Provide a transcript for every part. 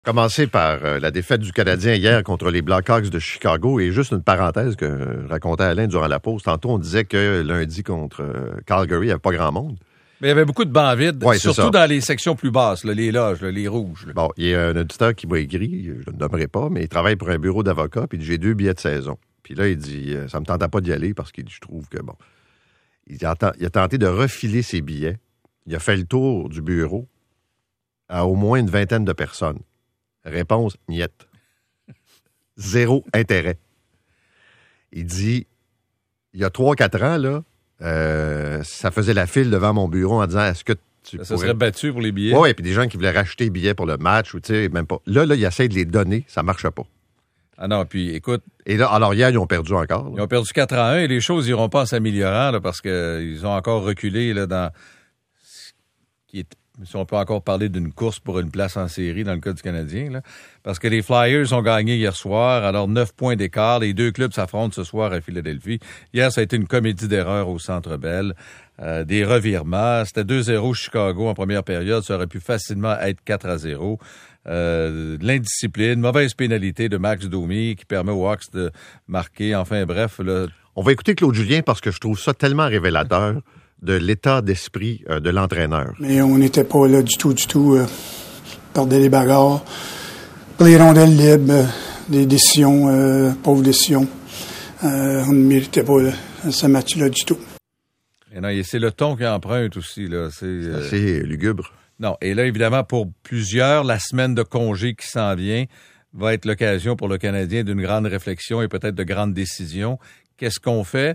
Commencer par la défaite du Canadien hier contre les Blackhawks de Chicago et juste une parenthèse que racontait Alain durant la pause. Tantôt, on disait que lundi contre Calgary, il n'y avait pas grand monde. Mais il y avait beaucoup de bancs vides, ouais, surtout dans les sections plus basses, là, les loges, là, les rouges. Là. Bon, il y a un auditeur qui m'a écrit, je ne le nommerai pas, mais il travaille pour un bureau d'avocat, puis il dit, j'ai 2 billets de saison. Puis là, il dit, ça me tentait pas d'y aller parce qu'il dit, je trouve que, bon, il a tenté de refiler ses billets. Il a fait le tour du bureau à au moins une vingtaine de personnes. Réponse, niette. 0 intérêt. Il dit, il y a 3-4 ans, là, ça faisait la file devant mon bureau en disant, est-ce que tu ça serait battu pour les billets? Oui, puis des gens qui voulaient racheter des billets pour le match, ou tu sais, même pas. Là, il essaie de les donner, ça marche pas. Ah non, puis écoute... Et là, alors hier, ils ont perdu encore. Là. Ils ont perdu 4-1 et les choses n'iront pas en s'améliorant, là, parce qu'ils ont encore reculé là, dans... Si on peut encore parler d'une course pour une place en série dans le cas du Canadien, là, parce que les Flyers ont gagné hier soir, alors 9 points d'écart. Les deux clubs s'affrontent ce soir à Philadelphie. Hier, ça a été une comédie d'erreurs au Centre Bell, des revirements. C'était 2-0 Chicago en première période. Ça aurait pu facilement être 4-0. De l'indiscipline, mauvaise pénalité de Max Domi qui permet aux Hawks de marquer. Enfin, bref. Là... On va écouter Claude Julien parce que je trouve ça tellement révélateur de l'état d'esprit de l'entraîneur. Mais on n'était pas là du tout. On perdait les bagarres, les rondelles libres, des décisions, pauvres décisions. On ne méritait pas là, ce match-là du tout. Et non, c'est le ton qui emprunte aussi. Là. C'est assez lugubre. Non, et là, évidemment, pour plusieurs, la semaine de congé qui s'en vient va être l'occasion pour le Canadien d'une grande réflexion et peut-être de grandes décisions. Qu'est-ce qu'on fait?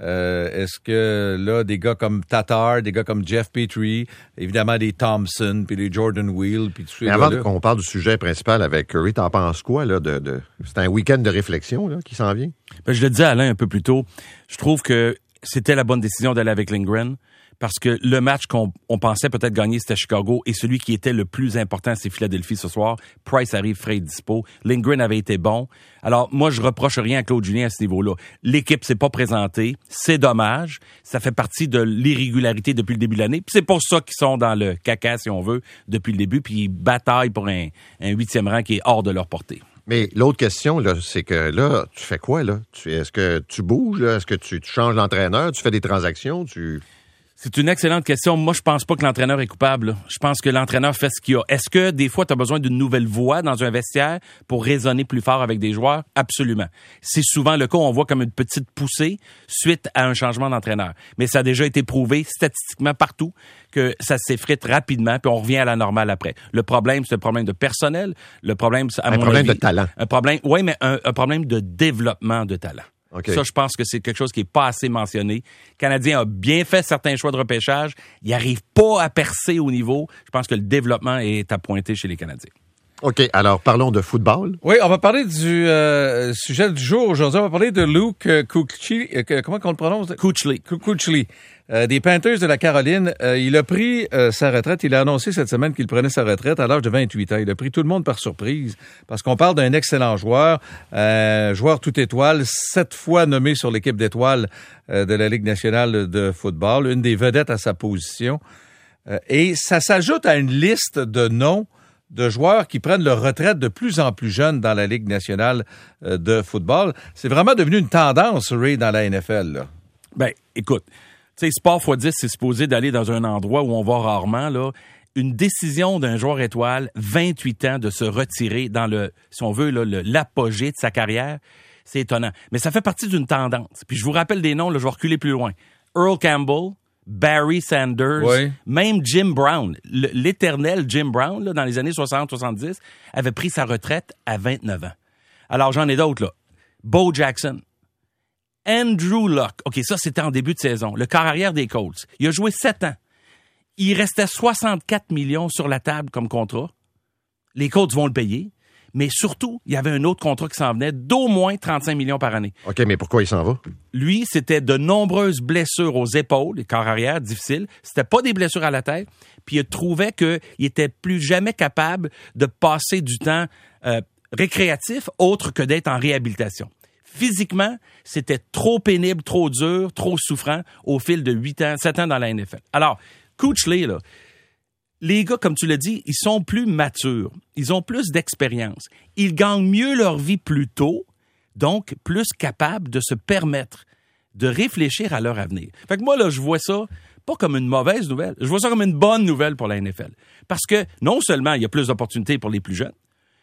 Est-ce que là, des gars comme Tatar, des gars comme Jeff Petrie, évidemment des Thompson, puis les Jordan Wheel, puis tout ça. Mais avant qu'on parle du sujet principal avec Curry, t'en penses quoi, là, c'est un week-end de réflexion, là, qui s'en vient? Ben, je le disais à Alain un peu plus tôt. Je trouve que c'était la bonne décision d'aller avec Lindgren. Parce que le match qu'on pensait peut-être gagner, c'était Chicago, et celui qui était le plus important, c'est Philadelphie ce soir. Price arrive frais et dispo. Lindgren avait été bon. Alors, moi, je reproche rien à Claude Julien à ce niveau-là. L'équipe s'est pas présentée. C'est dommage. Ça fait partie de l'irrégularité depuis le début de l'année. Puis c'est pour ça qu'ils sont dans le caca, si on veut, depuis le début. Puis ils bataillent pour un 8e rang qui est hors de leur portée. Mais l'autre question, là, c'est que là, tu fais quoi, là? Est-ce que tu bouges, là? Est-ce que tu changes l'entraîneur? Tu fais des transactions? C'est une excellente question. Moi, je pense pas que l'entraîneur est coupable. Je pense que l'entraîneur fait ce qu'il a. Est-ce que des fois, tu as besoin d'une nouvelle voix dans un vestiaire pour résonner plus fort avec des joueurs? Absolument. C'est souvent le cas. On voit comme une petite poussée suite à un changement d'entraîneur. Mais ça a déjà été prouvé statistiquement partout que ça s'effrite rapidement puis on revient à la normale après. Le problème, c'est un problème de personnel. Le problème, c'est un problème de talent. Oui, mais un problème de développement de talent. Okay. Ça, je pense que c'est quelque chose qui n'est pas assez mentionné. Le Canadien a bien fait certains choix de repêchage. Il n'arrive pas à percer au niveau. Je pense que le développement est à pointer chez les Canadiens. OK, alors parlons de football. Oui, on va parler du sujet du jour aujourd'hui. On va parler de Luke Kuechly. Comment on le prononce? Kuechly. Des Panthers de la Caroline. Il a pris sa retraite. Il a annoncé cette semaine qu'il prenait sa retraite à l'âge de 28 ans. Il a pris tout le monde par surprise parce qu'on parle d'un excellent joueur, joueur tout étoile, 7 fois nommé sur l'équipe d'étoiles de la Ligue nationale de football, une des vedettes à sa position. Et ça s'ajoute à une liste de noms de joueurs qui prennent leur retraite de plus en plus jeunes dans la Ligue nationale de football. C'est vraiment devenu une tendance, Ray, dans la NFL, là. Ben, écoute, tu sais, Sport x10, c'est supposé d'aller dans un endroit où on va rarement, là. Une décision d'un joueur étoile, 28 ans, de se retirer dans le, si on veut, là, l'apogée de sa carrière, c'est étonnant. Mais ça fait partie d'une tendance. Puis je vous rappelle des noms, là, je vais reculer plus loin. Earl Campbell, Barry Sanders, oui. Même Jim Brown, l'éternel Jim Brown, là, dans les années 60-70, avait pris sa retraite à 29 ans. Alors, j'en ai d'autres, là. Bo Jackson, Andrew Luck. OK, ça, c'était en début de saison. Le quart arrière des Colts. Il a joué 7 ans. Il restait 64 millions sur la table comme contrat. Les Colts vont le payer. Mais surtout, il y avait un autre contrat qui s'en venait d'au moins 35 millions par année. OK, mais pourquoi il s'en va? Lui, c'était de nombreuses blessures aux épaules, les corps arrière, difficiles. C'était pas des blessures à la tête. Puis il trouvait qu'il était plus jamais capable de passer du temps récréatif autre que d'être en réhabilitation. Physiquement, c'était trop pénible, trop dur, trop souffrant au fil de 7 ans dans la NFL. Alors, Kuechly, là, les gars, comme tu l'as dit, ils sont plus matures. Ils ont plus d'expérience. Ils gagnent mieux leur vie plus tôt, donc plus capables de se permettre de réfléchir à leur avenir. Fait que moi, là, je vois ça pas comme une mauvaise nouvelle. Je vois ça comme une bonne nouvelle pour la NFL. Parce que non seulement il y a plus d'opportunités pour les plus jeunes,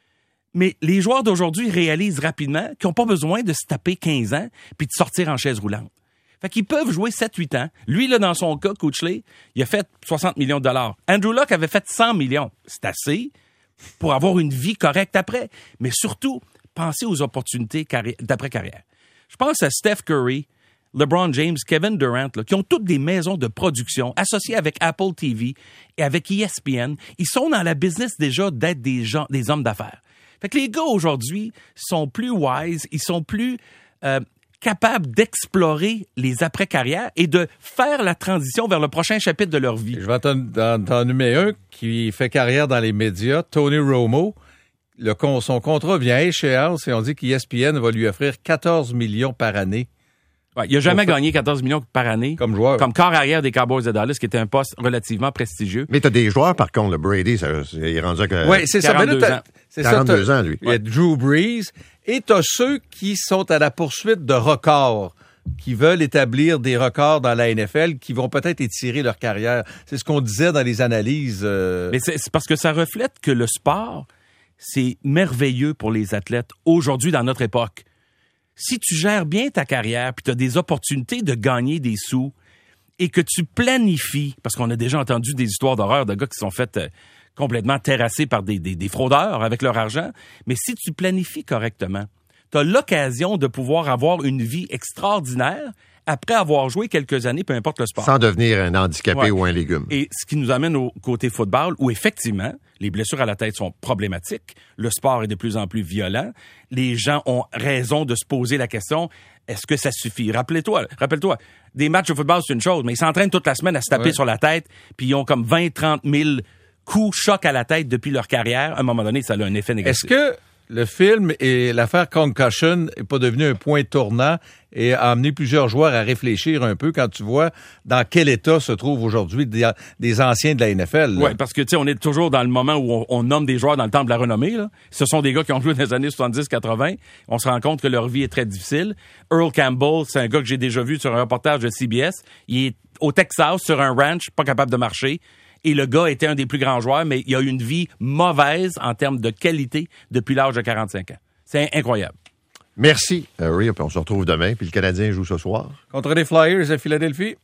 mais les joueurs d'aujourd'hui réalisent rapidement qu'ils n'ont pas besoin de se taper 15 ans puis de sortir en chaise roulante. Fait qu'ils peuvent jouer 7-8 ans. Lui, là, dans son cas, Coachley, il a fait 60 millions de dollars. Andrew Luck avait fait 100 millions. C'est assez pour avoir une vie correcte après. Mais surtout, pensez aux opportunités d'après-carrière. Je pense à Steph Curry, LeBron James, Kevin Durant, là, qui ont toutes des maisons de production associées avec Apple TV et avec ESPN. Ils sont dans la business déjà d'être des hommes d'affaires. Fait que les gars aujourd'hui sont plus wise, ils sont plus capables d'explorer les après-carrières et de faire la transition vers le prochain chapitre de leur vie. Je vais t'en nommer un qui fait carrière dans les médias, Tony Romo. Son contrat vient à échéance et on dit qu'ESPN va lui offrir 14 millions par année. Ouais, il n'a jamais gagné 14 millions par année. Comme joueur. Comme corps arrière des Cowboys de Dallas, qui était un poste relativement prestigieux. Mais t'as des joueurs, par contre, le Brady, il est rendu à oui, c'est 42 ça. ans. C'est 42 ans, lui. Il y a Drew Brees. Et t'as ceux qui sont à la poursuite de records, qui veulent établir des records dans la NFL, qui vont peut-être étirer leur carrière. C'est ce qu'on disait dans les analyses. Mais c'est parce que ça reflète que le sport, c'est merveilleux pour les athlètes aujourd'hui dans notre époque. Si tu gères bien ta carrière puis tu as des opportunités de gagner des sous et que tu planifies, parce qu'on a déjà entendu des histoires d'horreur de gars qui sont faits complètement terrassés par des fraudeurs avec leur argent, mais si tu planifies correctement, tu as l'occasion de pouvoir avoir une vie extraordinaire après avoir joué quelques années, peu importe le sport. Sans devenir un handicapé ou un légume. Et ce qui nous amène au côté football, où effectivement, les blessures à la tête sont problématiques, le sport est de plus en plus violent, les gens ont raison de se poser la question, est-ce que ça suffit? Rappelle-toi, des matchs de football, c'est une chose, mais ils s'entraînent toute la semaine à se taper sur la tête, puis ils ont comme 20-30 000 coups, chocs à la tête depuis leur carrière. À un moment donné, ça a un effet négatif. Est-ce que le film et l'affaire Concussion n'est pas devenu un point tournant et a amené plusieurs joueurs à réfléchir un peu quand tu vois dans quel état se trouvent aujourd'hui des anciens de la NFL? Oui, parce que, tu sais, on est toujours dans le moment où on nomme des joueurs dans le temps de la renommée, là. Ce sont des gars qui ont joué dans les années 70-80. On se rend compte que leur vie est très difficile. Earl Campbell, c'est un gars que j'ai déjà vu sur un reportage de CBS. Il est au Texas, sur un ranch, pas capable de marcher. Et le gars était un des plus grands joueurs, mais il a eu une vie mauvaise en termes de qualité depuis l'âge de 45 ans. C'est incroyable. Merci, Ray. On se retrouve demain. Puis le Canadien joue ce soir. Contre les Flyers à Philadelphie.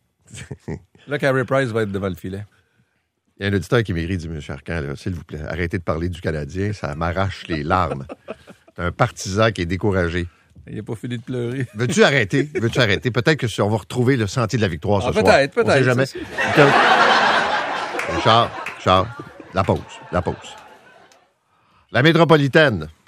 Là, Carey Price va être devant le filet. Il y a un auditeur qui m'écrit, dit M. Arcan, là, s'il vous plaît, arrêtez de parler du Canadien, ça m'arrache les larmes. T'es un partisan qui est découragé. Il n'a pas fini de pleurer. Veux-tu arrêter? Peut-être que on va retrouver le sentier de la victoire ce soir. Peut-être. On sait jamais. Charles, la pause. La métropolitaine.